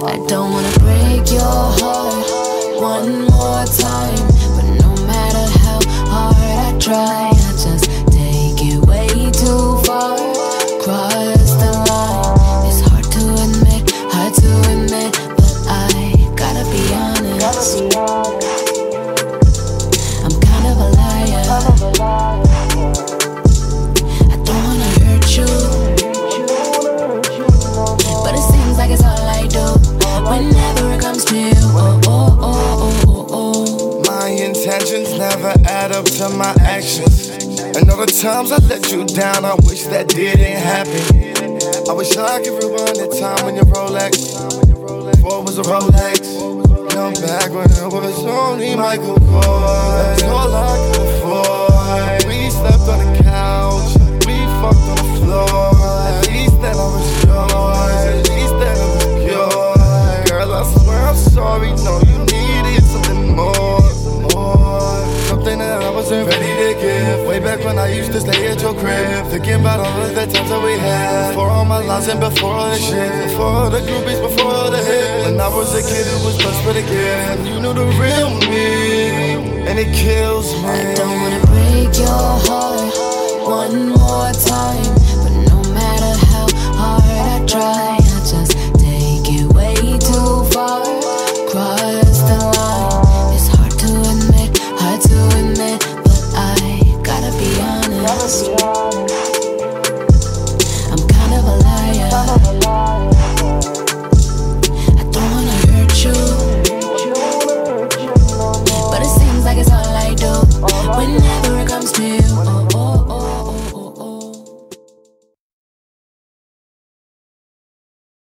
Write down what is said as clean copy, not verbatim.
I don't wanna break your heart one more time, but no matter how hard I try, I just take it way too far. Cross the line. It's hard to admit, but I gotta be honest. I'm kind of a liar. I don't wanna hurt you, but it seems like it's all I do whenever it comes to you. My intentions never add up to my actions. And all the times I let you down, I wish that didn't happen. I wish I could rewind the time when your Rolex, before it was a Rolex. Come back when it was only Michael Kors. That's all I could afford. We slept on the couch, we fucked on the floor. At least then I was yours, at least then I was pure. Girl, I swear I'm sorry, no, you needed something more. Something that I wasn't ready to give. Way back when I used to stay at your crib, thinking about all of the times that we had. Before all my lies and before all the shit, before all the groupies, before all the hits. When I was a kid who was blessed with a gift, you knew the real me, and it kills me. I don't wanna break your heart one more time, but no